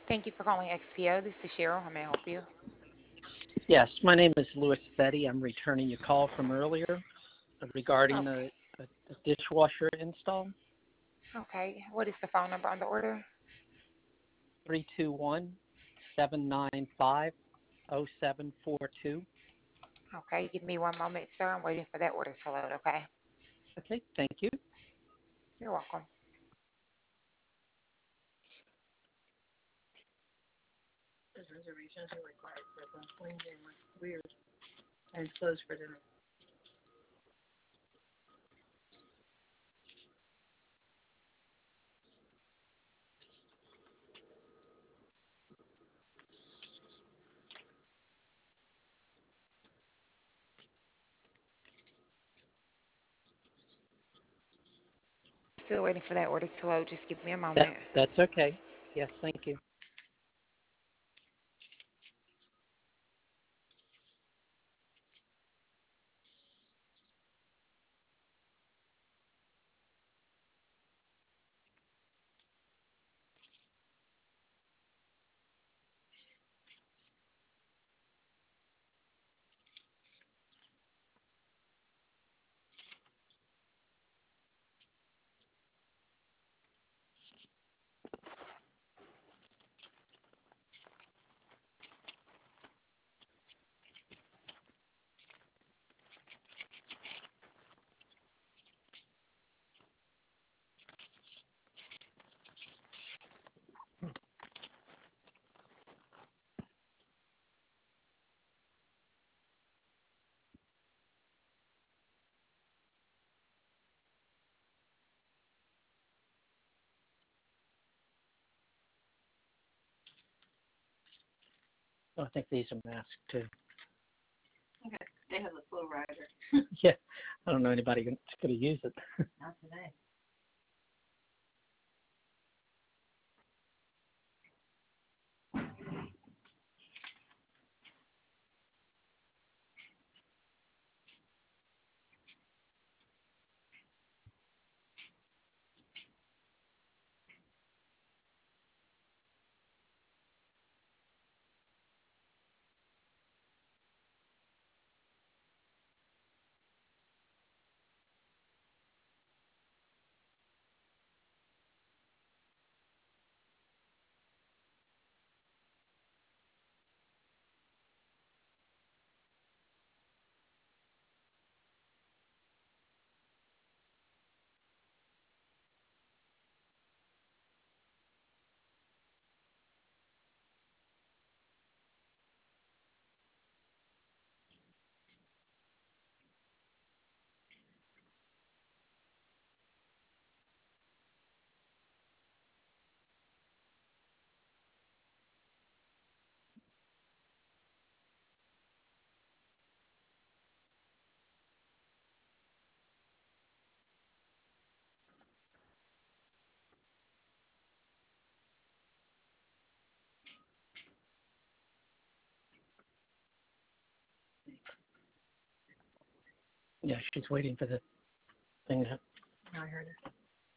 Thank you for calling XPO. This is Cheryl. How may I help you? Yes, my name is Louis Betty. I'm returning your call from earlier regarding Okay. a dishwasher install. Okay. What is the phone number on the order? 321-795-0742. Okay. Give me one moment, sir. I'm waiting for that order to load. Okay. Okay, thank you. You're welcome. Reservations are required for the Wednesday. Weird. And it's closed for dinner. Still waiting for that order to load. Just give me a That moment. that's okay. Yes, thank you. Oh, I think these are masked too. Okay. They have a flow rider. Yeah, I don't know anybody that's going to use it. Not today. Yeah, she's waiting for the thing to. I heard it.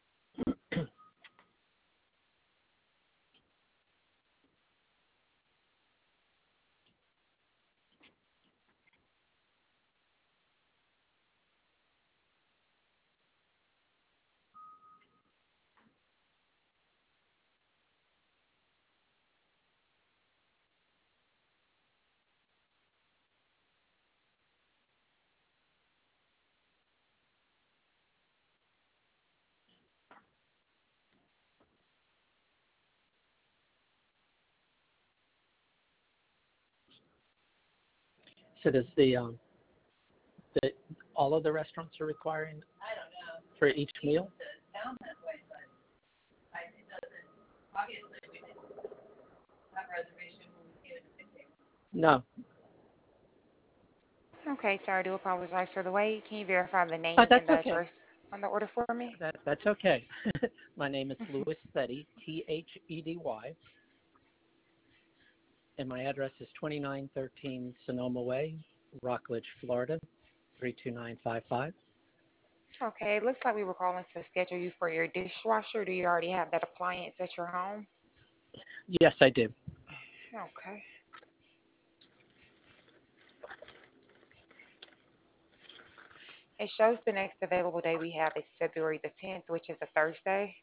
So does the all of the restaurants are requiring I don't know. for each meal? It sounds that way, but it doesn't. Obviously, we didn't have a reservation when we came to pick it. No. Okay, sir. I do apologize for the wait. Can you verify the name and That's the okay. address on the order for me? That's okay. My name is Louis Thedy, Thedy, and my address is 2913 Sonoma Way, Rockledge, Florida, 32955. Okay. It looks like we were calling to schedule you for your dishwasher. Do you already have that appliance at your home? Yes, I do. Okay. It shows the next available day we have is February the 10th, which is a Thursday.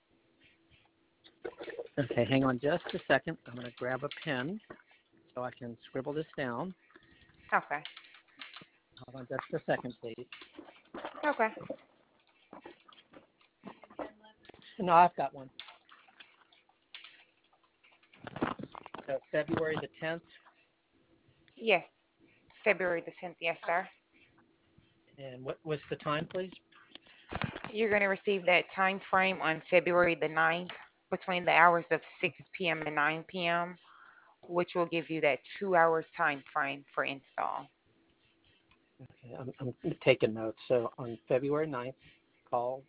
Okay, hang on just a second. I'm going to grab a pen so I can scribble this down. Okay. Hold on just a second, please. Okay. No, I've got one. So February the 10th, Yes. February the 10th. Yes, sir. and what was the time, please? You're going to receive that time frame on February the 9th between the hours of 6 p.m. and 9 p.m., which will give you that 2 hours time frame for install. Okay, I'm taking notes. So on February 9th, call.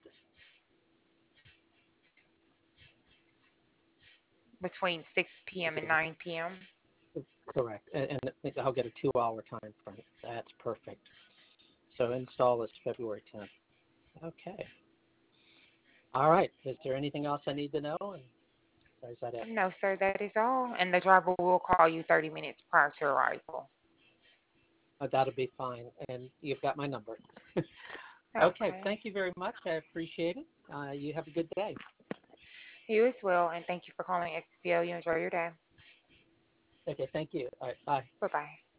Between 6 p.m. and 9 p.m. Correct, and I'll get a 2-hour time frame. That's perfect. So install is February 10th. Okay. All right. Is there anything else I need to know? And or is that it? No, sir, that is all. And the driver will call you 30 minutes prior to arrival. That'll be fine. And you've got my number. Okay. Okay. Thank you very much. I appreciate it. You have a good day. You as well, and thank you for calling XPO. You enjoy your day. Okay. Thank you. All right. Bye. Bye bye.